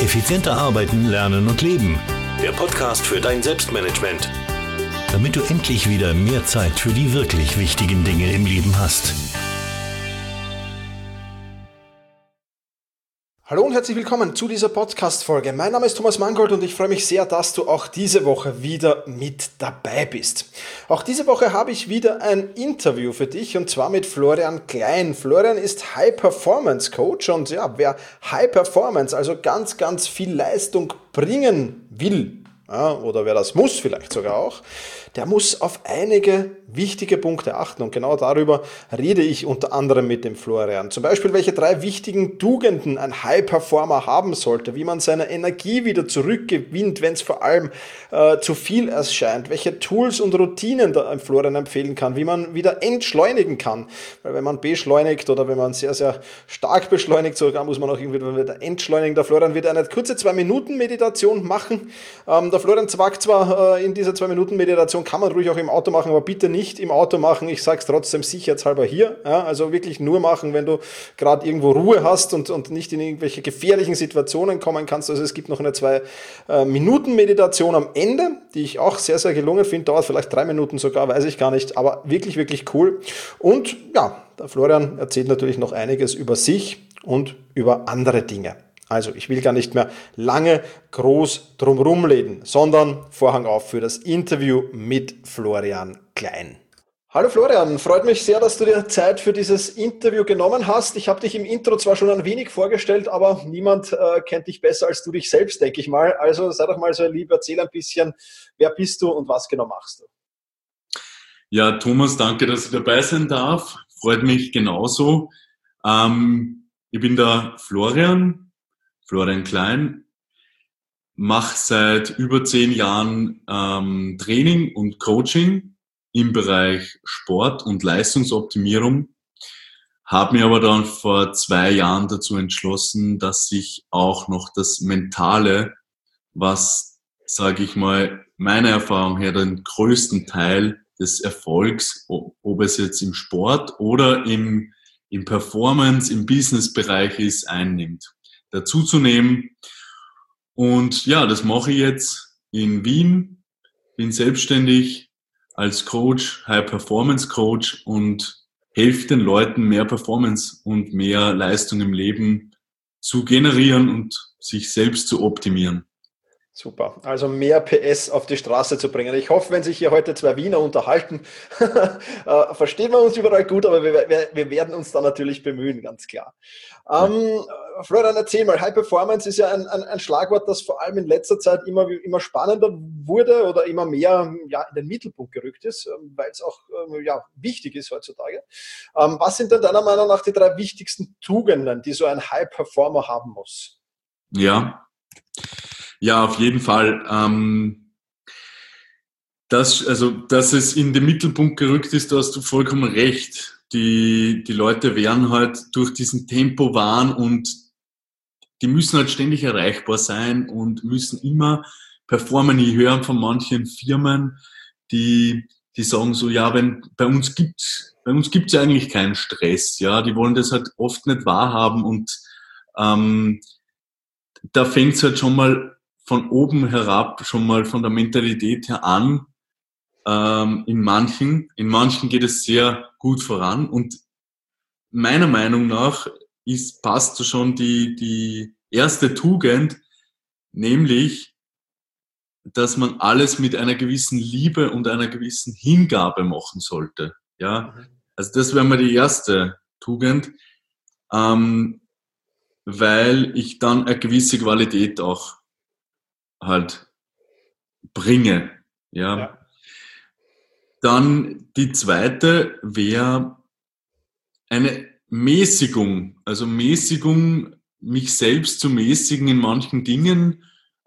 Effizienter arbeiten, lernen und leben. Der Podcast für dein Selbstmanagement. Damit du endlich wieder mehr Zeit für die wirklich wichtigen Dinge im Leben hast. Hallo und herzlich willkommen zu dieser Podcast-Folge. Mein Name ist Thomas Mangold und ich freue mich sehr, dass du auch diese Woche wieder mit dabei bist. Auch diese Woche habe ich wieder ein Interview für dich und zwar mit Florian Klein. Florian ist High-Performance-Coach und ja, wer High-Performance, also ganz viel Leistung bringen will, ja, oder wer das muss vielleicht sogar auch, der muss auf einige wichtige Punkte achten und genau darüber rede ich unter anderem mit dem Florian. Zum Beispiel, welche 3 wichtigen Tugenden ein High-Performer haben sollte, wie man seine Energie wieder zurückgewinnt, wenn es vor allem zu viel erscheint, welche Tools und Routinen der Florian empfehlen kann, wie man wieder entschleunigen kann, weil wenn man beschleunigt oder wenn man sehr, sehr stark beschleunigt, sogar muss man auch irgendwie wieder entschleunigen. Der Florian wird eine kurze 2-Minuten-Meditation machen. Der Florian sagt zwar, in dieser 2-Minuten-Meditation kann man ruhig auch im Auto machen, aber bitte nicht im Auto machen. Ich sage es trotzdem sicherheitshalber hier. Ja, also wirklich nur machen, wenn du gerade irgendwo Ruhe hast und nicht in irgendwelche gefährlichen Situationen kommen kannst. Also es gibt noch eine 2-Minuten-Meditation am Ende, die ich auch sehr, sehr gelungen finde. Dauert vielleicht 3 Minuten sogar, weiß ich gar nicht. Aber wirklich cool. Und ja, der Florian erzählt natürlich noch einiges über sich und über andere Dinge. Also, ich will gar nicht mehr lange groß drumherum reden, sondern Vorhang auf für das Interview mit Florian Klein. Hallo Florian, freut mich sehr, dass du dir Zeit für dieses Interview genommen hast. Ich habe dich im Intro zwar schon ein wenig vorgestellt, aber niemand kennt dich besser als du dich selbst, denke ich mal. Also sei doch mal so lieb, erzähl ein bisschen, wer bist du und was genau machst du? Ja, Thomas, danke, dass ich dabei sein darf. Freut mich genauso. Ich bin der Florian Klein, mache seit über 10 Jahren Training und Coaching im Bereich Sport und Leistungsoptimierung, habe mir aber dann vor 2 Jahren dazu entschlossen, dass ich auch noch das Mentale, was, sage ich mal, meiner Erfahrung her den größten Teil des Erfolgs, ob es jetzt im Sport oder im Performance, im Business-Bereich ist, einnimmt, dazu zu nehmen. Und ja, das mache ich jetzt in Wien, bin selbstständig als Coach, High-Performance-Coach und helfe den Leuten, mehr Performance und mehr Leistung im Leben zu generieren und sich selbst zu optimieren. Super, also mehr PS auf die Straße zu bringen. Ich hoffe, wenn sich hier heute 2 Wiener unterhalten, verstehen wir uns überall gut, aber wir werden uns da natürlich bemühen, ganz klar. Florian, erzähl mal, High Performance ist ja ein Schlagwort, das vor allem in letzter Zeit immer spannender wurde oder immer mehr in den Mittelpunkt gerückt ist, weil es auch wichtig ist heutzutage. Was sind denn deiner Meinung nach die 3 wichtigsten Tugenden, die so ein High Performer haben muss? Ja, auf jeden Fall. Dass es in den Mittelpunkt gerückt ist, da hast du vollkommen recht. Die Leute werden halt durch diesen Tempo-Wahn und die müssen halt ständig erreichbar sein und müssen immer performen. Ich höre von manchen Firmen, die sagen so, ja, bei uns gibt's ja eigentlich keinen Stress, ja, die wollen das halt oft nicht wahrhaben und da fängt's halt schon mal von oben herab, schon mal von der Mentalität her an. In manchen geht es sehr gut voran und meiner Meinung nach passt schon die erste Tugend, nämlich, dass man alles mit einer gewissen Liebe und einer gewissen Hingabe machen sollte. Ja, also das wäre mal die erste Tugend, weil ich dann eine gewisse Qualität auch halt bringe. Ja. Dann die zweite wäre eine Mäßigung, also Mäßigung, mich selbst zu mäßigen in manchen Dingen.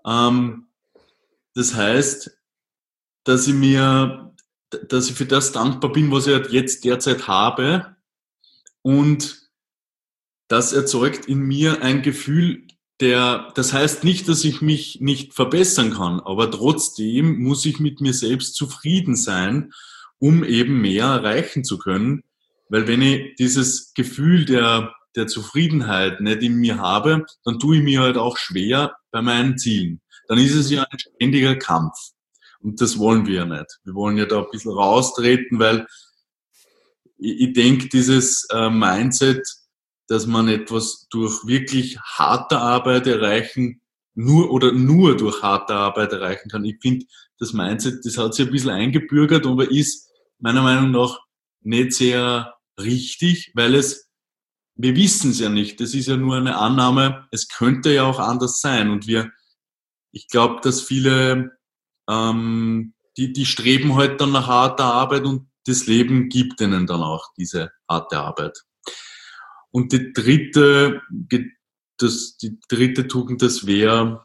Das heißt, dass ich für das dankbar bin, was ich halt jetzt derzeit habe, und das erzeugt in mir ein Gefühl das heißt nicht, dass ich mich nicht verbessern kann, aber trotzdem muss ich mit mir selbst zufrieden sein, um eben mehr erreichen zu können. Weil wenn ich dieses Gefühl der der Zufriedenheit nicht in mir habe, dann tue ich mir halt auch schwer bei meinen Zielen. Dann ist es ja ein ständiger Kampf. Und das wollen wir ja nicht. Wir wollen ja da ein bisschen raustreten, weil ich denke, dieses Mindset, dass man etwas durch wirklich harte Arbeit erreichen, nur durch harte Arbeit erreichen kann. Ich finde, das Mindset, das hat sich ein bisschen eingebürgert, aber ist meiner Meinung nach nicht sehr richtig, weil wir wissen es ja nicht. Das ist ja nur eine Annahme. Es könnte ja auch anders sein. Und ich glaube, dass viele, die streben halt dann nach harter Arbeit und das Leben gibt ihnen dann auch diese harte Arbeit. Und die dritte Tugend, das wäre,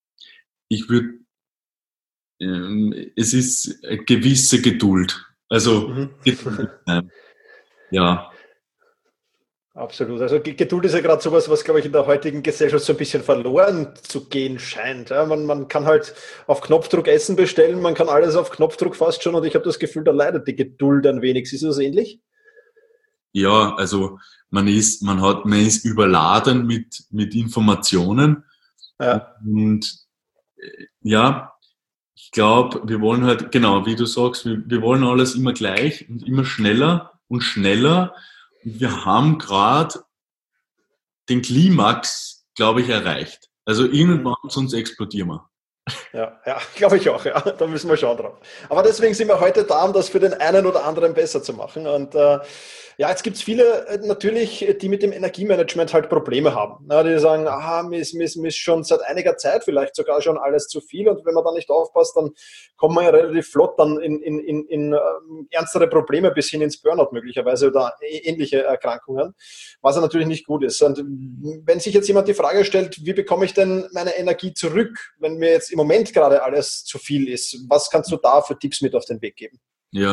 es ist eine gewisse Geduld. Also, Geduld sein. Ja. Absolut. Also Geduld ist ja gerade sowas, was, glaube ich, in der heutigen Gesellschaft so ein bisschen verloren zu gehen scheint. Ja, man kann halt auf Knopfdruck Essen bestellen, man kann alles auf Knopfdruck fast schon und ich habe das Gefühl, da leidet die Geduld ein wenig. Ist das ähnlich? Ja, also man ist überladen mit Informationen. Ja. Und ja, ich glaube, wir wollen halt, genau, wie du sagst, wir wollen alles immer gleich und immer schneller und schneller. Und wir haben gerade den Klimax, glaube ich, erreicht. Also irgendwann, sonst explodieren wir. Ja, glaube ich auch, ja. Da müssen wir schauen drauf. Aber deswegen sind wir heute da, um das für den einen oder anderen besser zu machen. Und ja, jetzt gibt es viele natürlich, die mit dem Energiemanagement halt Probleme haben. Ja, die sagen, mir ist schon seit einiger Zeit vielleicht sogar schon alles zu viel. Und wenn man da nicht aufpasst, dann kommt man ja relativ flott dann in ernstere Probleme bis hin ins Burnout möglicherweise oder ähnliche Erkrankungen, was ja natürlich nicht gut ist. Und wenn sich jetzt jemand die Frage stellt, wie bekomme ich denn meine Energie zurück, wenn mir jetzt im Moment gerade alles zu viel ist, was kannst du da für Tipps mit auf den Weg geben?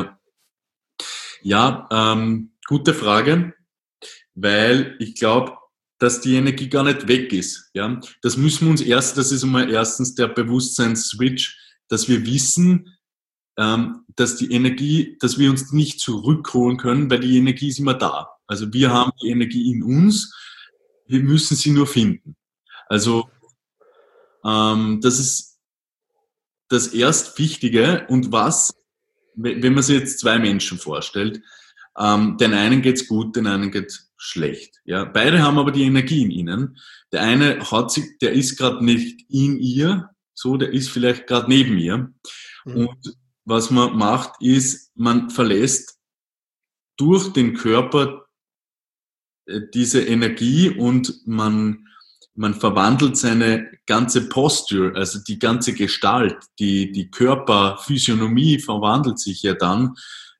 Ja, gute Frage, weil ich glaube, dass die Energie gar nicht weg ist. Ja, das müssen wir uns das ist einmal erstens der Bewusstseinsswitch, dass wir wissen, dass die Energie, dass wir uns nicht zurückholen können, weil die Energie ist immer da. Also wir haben die Energie in uns, wir müssen sie nur finden. Also das ist das erst Wichtige. Und wenn man sich jetzt zwei Menschen vorstellt, den einen geht's gut, den einen geht's schlecht. Ja, beide haben aber die Energie in ihnen. Der eine der ist gerade nicht in ihr, so, der ist vielleicht gerade neben ihr. Und was man macht, ist, man verlässt durch den Körper diese Energie und man verwandelt seine ganze Posture, also die ganze Gestalt, die Körperphysiognomie verwandelt sich ja dann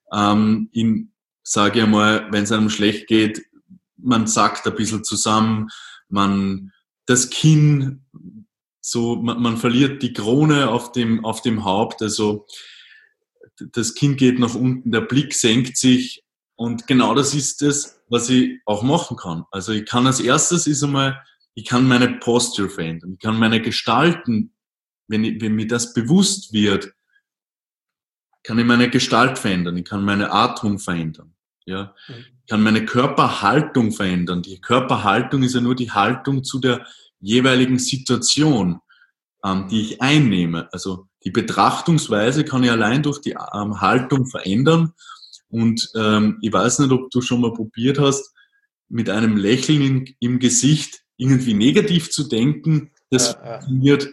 sage ich mal, wenn es einem schlecht geht, man sackt ein bisschen zusammen, das Kinn, so, man verliert die Krone auf dem Haupt, also das Kinn geht nach unten, der Blick senkt sich und genau das ist es, was ich auch machen kann. Also ich kann als erstes ich kann meine Posture verändern, ich kann meine Gestalten, wenn mir das bewusst wird, kann ich meine Gestalt verändern, ich kann meine Atmung verändern, ja, ich kann meine Körperhaltung verändern. Die Körperhaltung ist ja nur die Haltung zu der jeweiligen Situation, die ich einnehme. Also die Betrachtungsweise kann ich allein durch die Haltung verändern. Und ich weiß nicht, ob du schon mal probiert hast, mit einem Lächeln im Gesicht irgendwie negativ zu denken. Das funktioniert.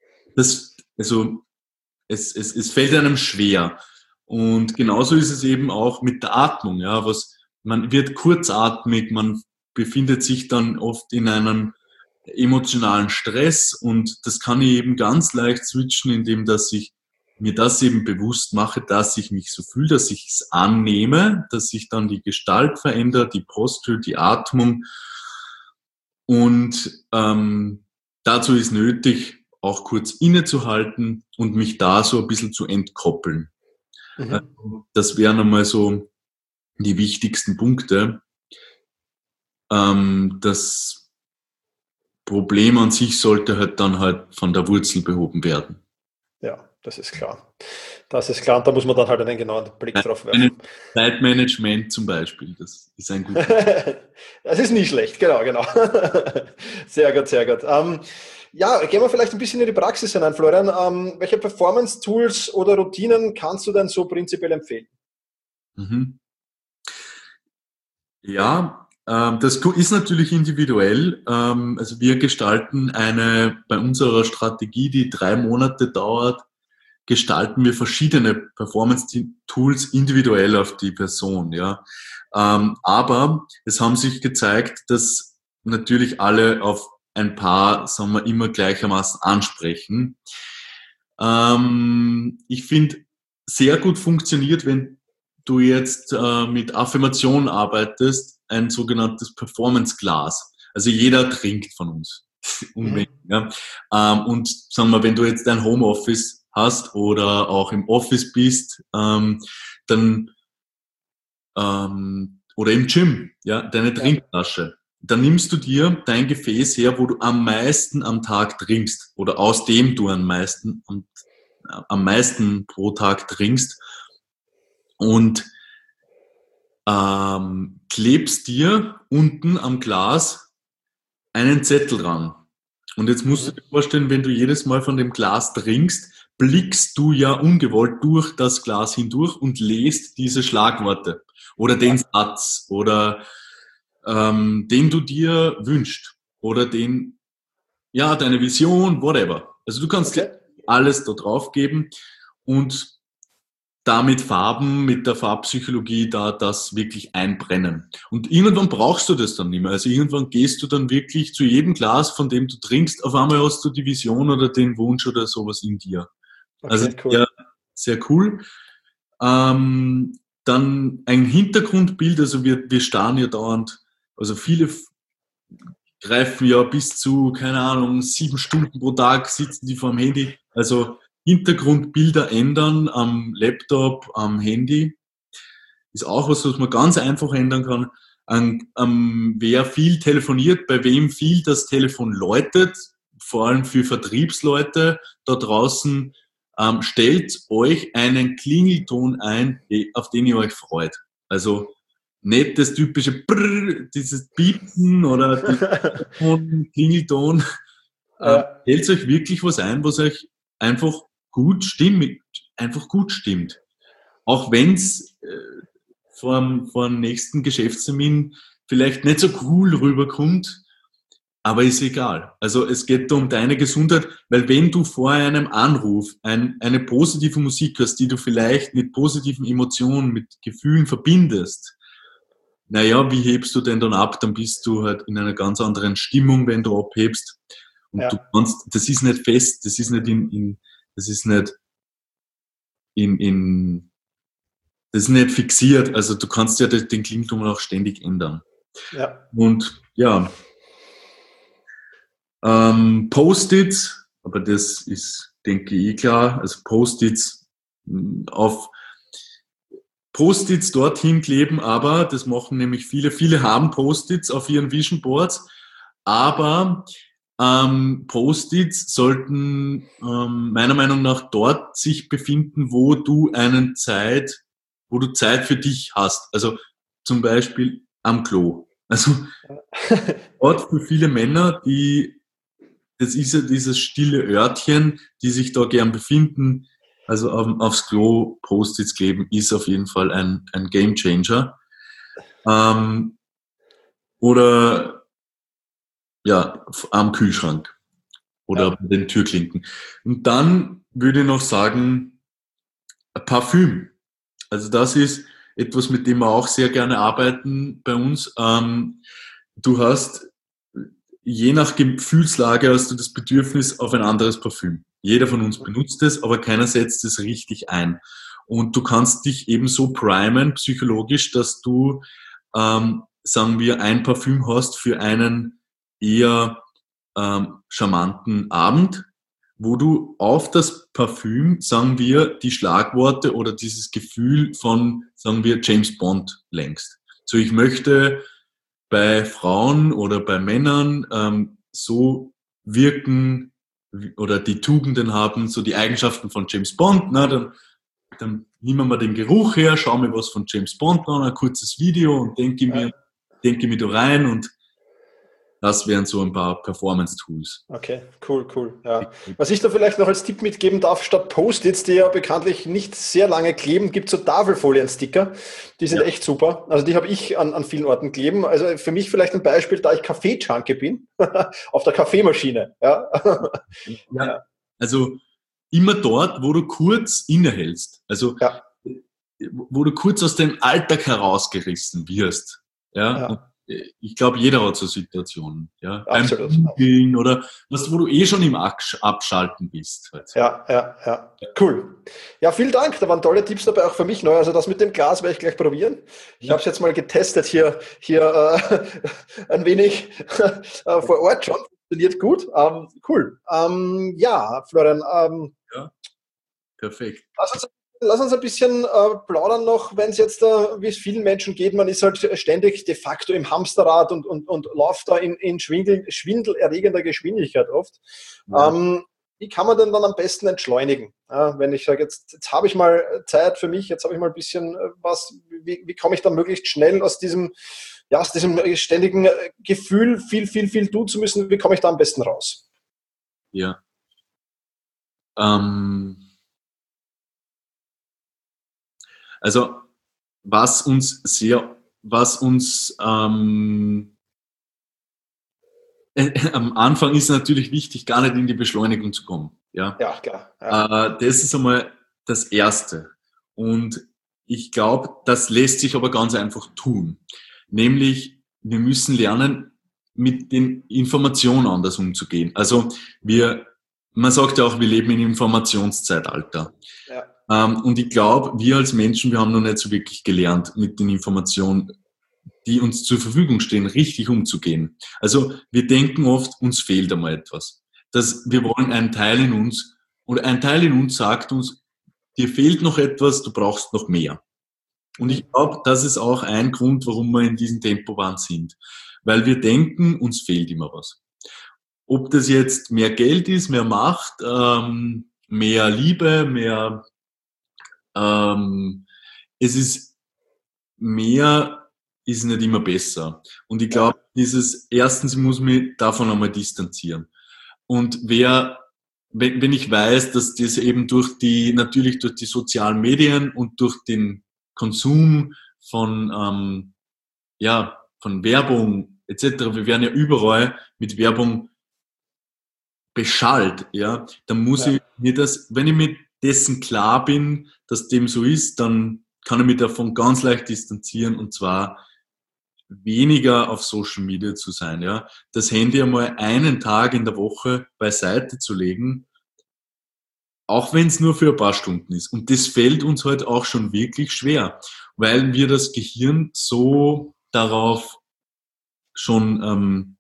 Es fällt einem schwer. Und genauso ist es eben auch mit der Atmung. Ja, man wird kurzatmig, man befindet sich dann oft in einem emotionalen Stress und das kann ich eben ganz leicht switchen, indem dass ich mir das eben bewusst mache, dass ich mich so fühle, dass ich es annehme, dass sich dann die Gestalt verändert, die Postur, die Atmung. Und dazu ist nötig, auch kurz innezuhalten und mich da so ein bisschen zu entkoppeln. Das wären einmal so die wichtigsten Punkte. Das Problem an sich sollte dann halt von der Wurzel behoben werden. Ja, das ist klar. Das ist klar und da muss man dann halt einen genauen Blick drauf werfen. Zeitmanagement zum Beispiel, das ist ein guter. Das ist nie schlecht, genau, genau. Sehr gut, sehr gut. Ja, gehen wir vielleicht ein bisschen in die Praxis hinein, Florian. Welche Performance-Tools oder Routinen kannst du denn so prinzipiell empfehlen? Mhm. Ja, das ist natürlich individuell. Also wir gestalten bei unserer Strategie, die 3 Monate dauert, gestalten wir verschiedene Performance-Tools individuell auf die Person, ja. Aber es haben sich gezeigt, dass natürlich alle auf ein paar, sagen wir, immer gleichermaßen ansprechen. Ich finde, sehr gut funktioniert, wenn du jetzt mit Affirmation arbeitest, ein sogenanntes Performance-Glas. Also jeder trinkt von uns. Unbedingt, ja. Und sagen wir, wenn du jetzt ein Homeoffice hast oder auch im Office bist, dann oder im Gym, ja, deine Trinkflasche. Dann nimmst du dir dein Gefäß her, wo du am meisten am Tag trinkst oder aus dem du am meisten pro Tag trinkst und klebst dir unten am Glas einen Zettel dran. Und jetzt musst du dir vorstellen, wenn du jedes Mal von dem Glas trinkst, blickst du ja ungewollt durch das Glas hindurch und lest diese Schlagworte oder den Satz oder den du dir wünschst oder deine Vision, whatever. Also du kannst dir alles da drauf geben und damit Farben, mit der Farbpsychologie da das wirklich einbrennen. Und irgendwann brauchst du das dann nicht mehr. Also irgendwann gehst du dann wirklich zu jedem Glas, von dem du trinkst, auf einmal hast du die Vision oder den Wunsch oder sowas in dir. Also cool. Ja, sehr cool. Dann ein Hintergrundbild, also wir starren ja dauernd, also viele greifen ja bis zu, keine Ahnung, 7 Stunden pro Tag sitzen die vorm Handy. Also Hintergrundbilder ändern am Laptop, am Handy ist auch was man ganz einfach ändern kann. Wer viel telefoniert, bei wem viel das Telefon läutet, vor allem für Vertriebsleute da draußen, stellt euch einen Klingelton ein, auf den ihr euch freut. Also nicht das typische Brrr, dieses Piepen oder Klingelton. Stellt euch wirklich was ein, was euch einfach gut stimmt. Auch wenn es vor dem nächsten Geschäftstermin vielleicht nicht so cool rüberkommt, aber ist egal. Also es geht da um deine Gesundheit, weil wenn du vor einem Anruf eine positive Musik hörst, die du vielleicht mit positiven Emotionen, mit Gefühlen verbindest, naja, wie hebst du denn dann ab? Dann bist du halt in einer ganz anderen Stimmung, wenn du abhebst. Und du kannst, das ist nicht fest, das ist nicht das ist nicht fixiert. Also du kannst ja den Klingelton auch ständig ändern. Ja. Und ja, Post-its, aber das ist, denke ich, klar. Also Post-its dorthin kleben, aber das machen nämlich viele. Viele haben Post-its auf ihren Vision Boards, aber Post-its sollten meiner Meinung nach dort sich befinden, wo du Zeit für dich hast. Also zum Beispiel am Klo. Also dort für viele Männer, das ist ja dieses stille Örtchen, die sich da gern befinden. Also aufs Klo Post-its kleben ist auf jeden Fall ein Gamechanger. Oder ja, am Kühlschrank oder bei den Türklinken. Und dann würde ich noch sagen, Parfüm. Also das ist etwas, mit dem wir auch sehr gerne arbeiten bei uns. Du hast, je nach Gefühlslage, hast du das Bedürfnis auf ein anderes Parfüm. Jeder von uns benutzt es, aber keiner setzt es richtig ein. Und du kannst dich eben so primen, psychologisch, dass du, sagen wir, ein Parfüm hast für einen eher charmanten Abend, wo du auf das Parfüm, sagen wir, die Schlagworte oder dieses Gefühl von, sagen wir, James Bond lenkst. So, ich möchte bei Frauen oder bei Männern so wirken oder die Tugenden haben, so die Eigenschaften von James Bond. Na, dann nehmen wir mal den Geruch her, schauen wir was von James Bond an, ein kurzes Video und denke mir, denke mich da rein und das wären so ein paar Performance-Tools. Okay, cool. Ja. Was ich da vielleicht noch als Tipp mitgeben darf, statt Post-its, die ja bekanntlich nicht sehr lange kleben, gibt es so Tafelfolien-Sticker. Die sind echt super. Also die habe ich an vielen Orten kleben. Also für mich vielleicht ein Beispiel, da ich Kaffee-Junkie bin, auf der Kaffeemaschine. Ja. Ja. Also immer dort, wo du kurz innehältst. Also wo du kurz aus dem Alltag herausgerissen wirst. Ja. Ich glaube, jeder hat so Situationen. Ja? Absolut. Beim Googlen oder was, wo du schon im Abschalten bist. Halt. Ja. Cool. Ja, vielen Dank. Da waren tolle Tipps dabei, auch für mich neu. Also das mit dem Glas werde ich gleich probieren. Ich habe es jetzt mal getestet hier ein wenig vor Ort schon. Funktioniert gut. Cool. Florian. Ja, perfekt. Lass uns ein bisschen plaudern noch, wenn es jetzt, wie es vielen Menschen geht, man ist halt ständig de facto im Hamsterrad und läuft da in schwindelerregender Geschwindigkeit oft. Ja. Wie kann man denn dann am besten entschleunigen? Wenn ich sage, jetzt habe ich mal Zeit für mich, jetzt habe ich mal ein bisschen wie komme ich dann möglichst schnell aus diesem ständigen Gefühl, viel tun zu müssen, wie komme ich da am besten raus? Ja. Also was uns am Anfang ist natürlich wichtig, gar nicht in die Beschleunigung zu kommen. Ja, klar. Ja. Das ist einmal das Erste. Und ich glaube, das lässt sich aber ganz einfach tun. Nämlich, wir müssen lernen, mit den Informationen anders umzugehen. Also man sagt ja auch, wir leben im Informationszeitalter. Ja. Und ich glaube, wir als Menschen, wir haben noch nicht so wirklich gelernt, mit den Informationen, die uns zur Verfügung stehen, richtig umzugehen. Also wir denken oft, uns fehlt einmal etwas. Wir wollen einen Teil in uns, oder ein Teil in uns sagt uns, dir fehlt noch etwas, du brauchst noch mehr. Und ich glaube, das ist auch ein Grund, warum wir in diesem Tempowahn sind. Weil wir denken, uns fehlt immer was. Ob das jetzt mehr Geld ist, mehr Macht, mehr Liebe, mehr mehr ist nicht immer besser. Und ich glaube, erstens muss mich davon einmal distanzieren. Und wenn ich weiß, dass das eben natürlich durch die sozialen Medien und durch den Konsum von Werbung etc., wir werden ja überall mit Werbung beschallt, ja, dann muss ich mir wenn ich mir dessen klar bin, dass dem so ist, dann kann ich mich davon ganz leicht distanzieren und zwar weniger auf Social Media zu sein, ja. Das Handy einmal einen Tag in der Woche beiseite zu legen, auch wenn es nur für ein paar Stunden ist. Und das fällt uns halt auch schon wirklich schwer, weil wir das Gehirn so darauf schon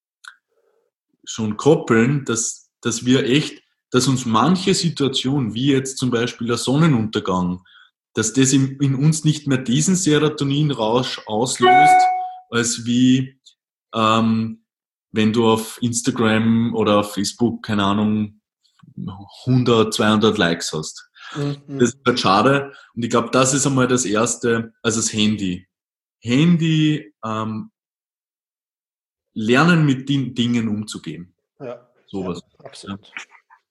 koppeln, dass uns manche Situationen, wie jetzt zum Beispiel der Sonnenuntergang, dass das in uns nicht mehr diesen Serotoninrausch auslöst, als wie wenn du auf Instagram oder auf Facebook, keine Ahnung, 100, 200 Likes hast. Mhm. Das ist halt schade. Und ich glaube, das ist einmal das Erste, also das Handy. Lernen mit den Dingen umzugehen. Ja, sowas. Ja, absolut. Ja.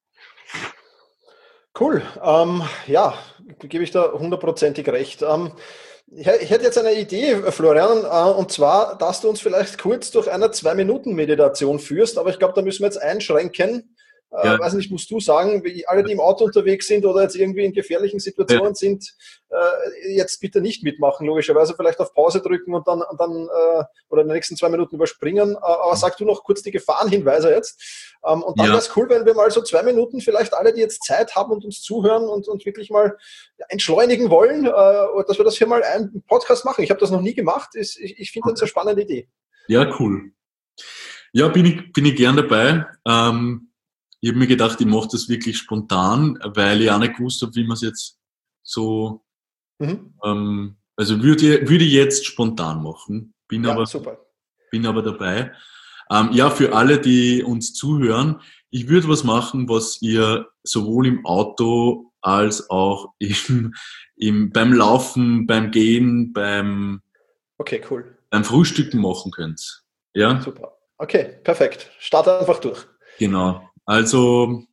Cool. Gebe ich da 100%ig recht. Ich hätte jetzt eine Idee, Florian, und zwar, dass du uns vielleicht kurz durch eine 2-Minuten-Meditation führst, aber ich glaube, da müssen wir jetzt einschränken. Weiß nicht, musst du sagen, wie alle, die im Auto unterwegs sind oder jetzt irgendwie in gefährlichen Situationen sind, jetzt bitte nicht mitmachen, logischerweise vielleicht auf Pause drücken und dann oder in den nächsten 2 Minuten überspringen. Aber sag du noch kurz die Gefahrenhinweise jetzt. Und dann wäre es cool, wenn wir mal so 2 Minuten vielleicht alle, die jetzt Zeit haben und uns zuhören und wirklich mal entschleunigen wollen, dass wir das hier mal einen Podcast machen. Ich habe das noch nie gemacht. Ich finde das eine spannende Idee. Ja, cool. Ja, bin ich gern dabei. Ich habe mir gedacht, ich mache das wirklich spontan, weil ich auch nicht gewusst habe, wie man es jetzt so, also würde ich jetzt spontan machen. Bin aber dabei. Für alle, die uns zuhören, ich würde was machen, was ihr sowohl im Auto als auch beim Laufen, beim Gehen, Okay, cool. beim Frühstücken machen könnt. Ja, Super. Okay, perfekt. Starte einfach durch. genau. Also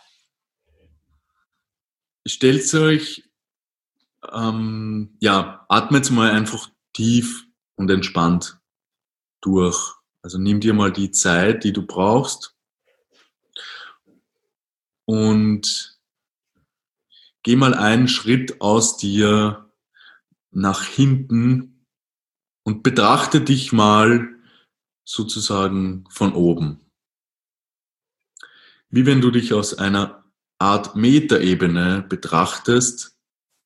stellt euch, atmet mal einfach tief und entspannt durch. Also nimm dir mal die Zeit, die du brauchst und geh mal einen Schritt aus dir nach hinten und betrachte dich mal sozusagen von oben. Wie wenn du dich aus einer Art Metaebene betrachtest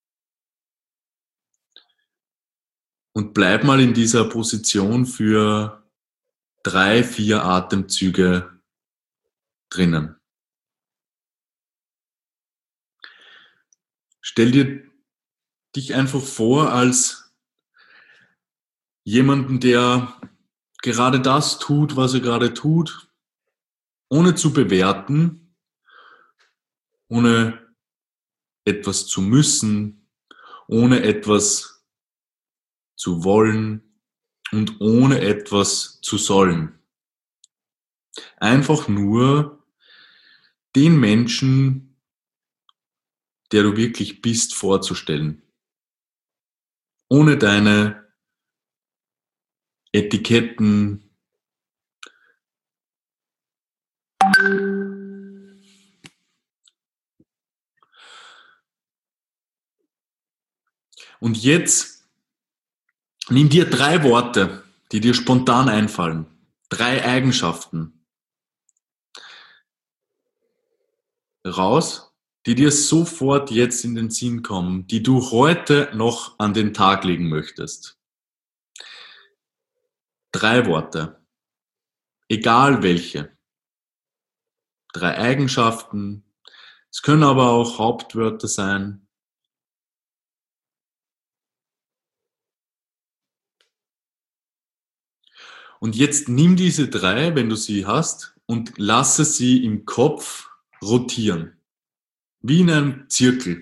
und bleib mal in dieser Position für 3, 4 Atemzüge drinnen. Stell dir dich einfach vor als jemanden, der gerade das tut, was er gerade tut, ohne zu bewerten, ohne etwas zu müssen, ohne etwas zu wollen und ohne etwas zu sollen. Einfach nur den Menschen, der du wirklich bist, vorzustellen. Ohne deine Etiketten. Und jetzt nimm dir 3 Worte, die dir spontan einfallen. 3 Eigenschaften raus, die dir sofort jetzt in den Sinn kommen, die du heute noch an den Tag legen möchtest. 3 Worte. Egal welche. 3 Eigenschaften. Es können aber auch Hauptwörter sein. Und jetzt nimm diese 3, wenn du sie hast, und lasse sie im Kopf rotieren. Wie in einem Zirkel.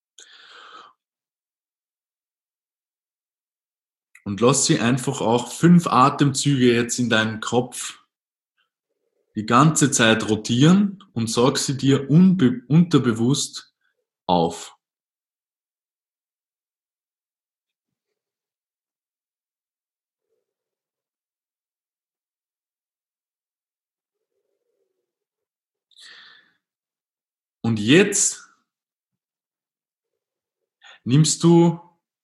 Und lass sie einfach auch 5 Atemzüge jetzt in deinem Kopf die ganze Zeit rotieren und sag sie dir unterbewusst auf. Und jetzt nimmst du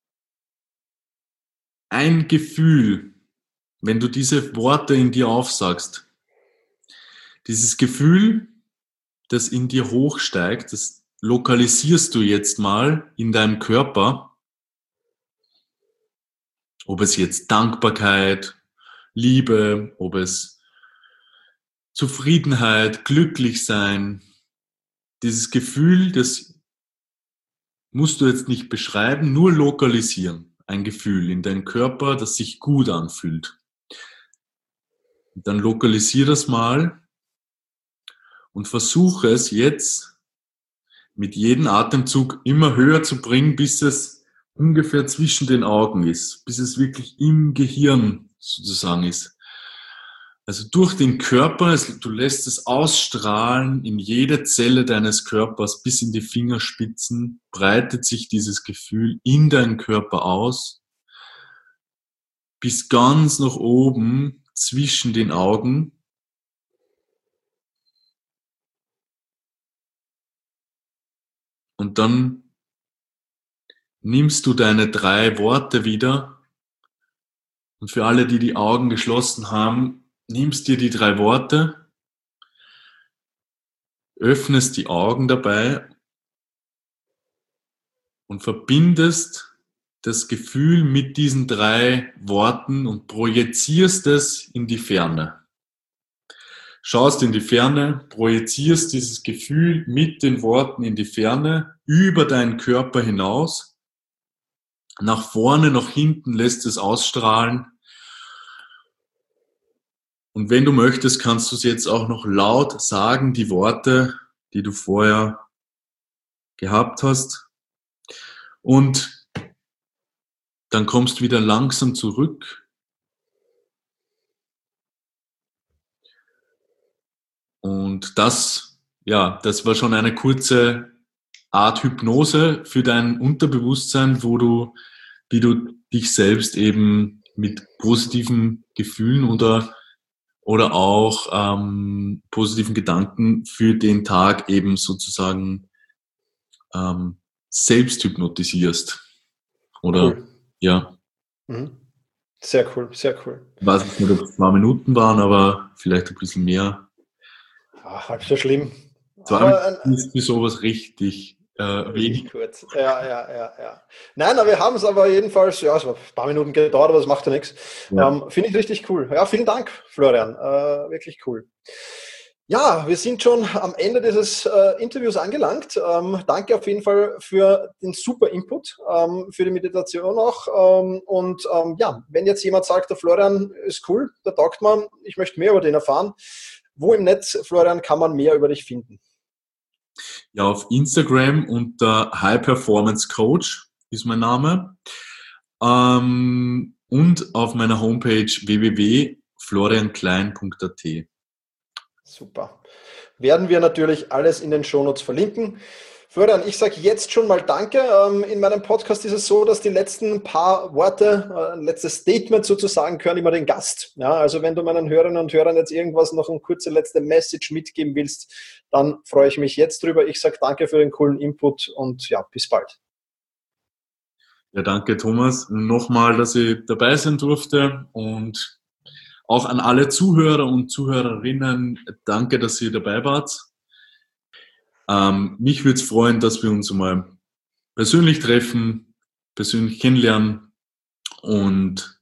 ein Gefühl, wenn du diese Worte in dir aufsagst. Dieses Gefühl, das in dir hochsteigt, das lokalisierst du jetzt mal in deinem Körper. Ob es jetzt Dankbarkeit, Liebe, ob es Zufriedenheit, glücklich sein. Dieses Gefühl, das musst du jetzt nicht beschreiben, nur lokalisieren. Ein Gefühl in deinem Körper, das sich gut anfühlt. Und dann lokalisier das mal und versuche es jetzt mit jedem Atemzug immer höher zu bringen, bis es ungefähr zwischen den Augen ist, bis es wirklich im Gehirn sozusagen ist. Also durch den Körper, du lässt es ausstrahlen in jede Zelle deines Körpers bis in die Fingerspitzen, breitet sich dieses Gefühl in deinen Körper aus, bis ganz nach oben zwischen den Augen. Und dann nimmst du deine 3 Worte wieder und für alle, die die Augen geschlossen haben, nimmst dir die 3 Worte, öffnest die Augen dabei und verbindest das Gefühl mit diesen 3 Worten und projizierst es in die Ferne. Schaust in die Ferne, projizierst dieses Gefühl mit den Worten in die Ferne, über deinen Körper hinaus, nach vorne, nach hinten lässt es ausstrahlen. Und wenn du möchtest, kannst du es jetzt auch noch laut sagen, die Worte, die du vorher gehabt hast. Und dann kommst du wieder langsam zurück Und das war schon eine kurze Art Hypnose für dein Unterbewusstsein, wie du dich selbst eben mit positiven Gefühlen oder auch positiven Gedanken für den Tag eben sozusagen selbst hypnotisierst. Oder cool. Ja. Mhm. Sehr cool, sehr cool. Ich weiß nicht, ob es 2 Minuten waren, aber vielleicht ein bisschen mehr. Ach, halb so schlimm. 2 Minuten ist für sowas richtig wenig. Kurz. Ja. Nein, wir haben es aber jedenfalls, es hat ein paar Minuten gedauert, aber das macht ja nichts. Ja. Finde ich richtig cool. Ja, vielen Dank, Florian. Wirklich cool. Ja, wir sind schon am Ende dieses Interviews angelangt. Danke auf jeden Fall für den super Input, für die Meditation auch. Wenn jetzt jemand sagt, der Florian ist cool, der taugt man, ich möchte mehr über den erfahren. Wo im Netz, Florian, kann man mehr über dich finden? Ja, auf Instagram unter High Performance Coach ist mein Name. Und auf meiner Homepage www.florianklein.at. Super. Werden wir natürlich alles in den Shownotes verlinken. Florian, ich sage jetzt schon mal Danke. In meinem Podcast ist es so, dass die letzten paar Worte, ein letztes Statement sozusagen, gehören immer den Gast. Ja, also wenn du meinen Hörerinnen und Hörern jetzt irgendwas noch eine kurze letzte Message mitgeben willst, dann freue ich mich jetzt drüber. Ich sage danke für den coolen Input und ja, bis bald. Ja, danke Thomas. Nochmal, dass ich dabei sein durfte und auch an alle Zuhörer und Zuhörerinnen, danke, dass ihr dabei wart. Mich würde es freuen, dass wir uns mal persönlich treffen, persönlich kennenlernen und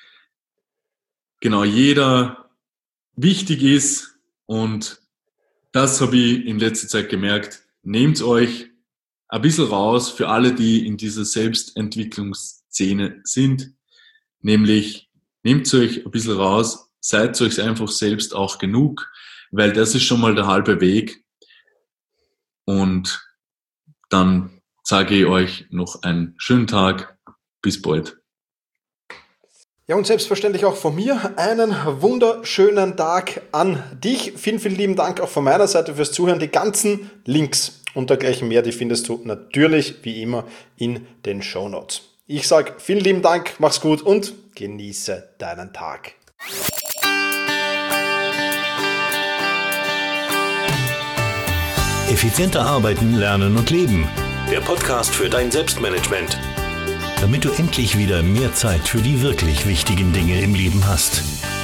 genau jeder wichtig ist und das habe ich in letzter Zeit gemerkt. Nehmt euch ein bisschen raus für alle, die in dieser Selbstentwicklungsszene sind, nämlich nehmt euch ein bisschen raus, seid euch einfach selbst auch genug, weil das ist schon mal der halbe Weg. Und dann sage ich euch noch einen schönen Tag. Bis bald. Ja, und selbstverständlich auch von mir einen wunderschönen Tag an dich. Vielen, vielen lieben Dank auch von meiner Seite fürs Zuhören. Die ganzen Links und dergleichen mehr, die findest du natürlich wie immer in den Shownotes. Ich sage vielen lieben Dank, mach's gut und genieße deinen Tag. Effizienter arbeiten, lernen und leben. Der Podcast für dein Selbstmanagement. Damit du endlich wieder mehr Zeit für die wirklich wichtigen Dinge im Leben hast.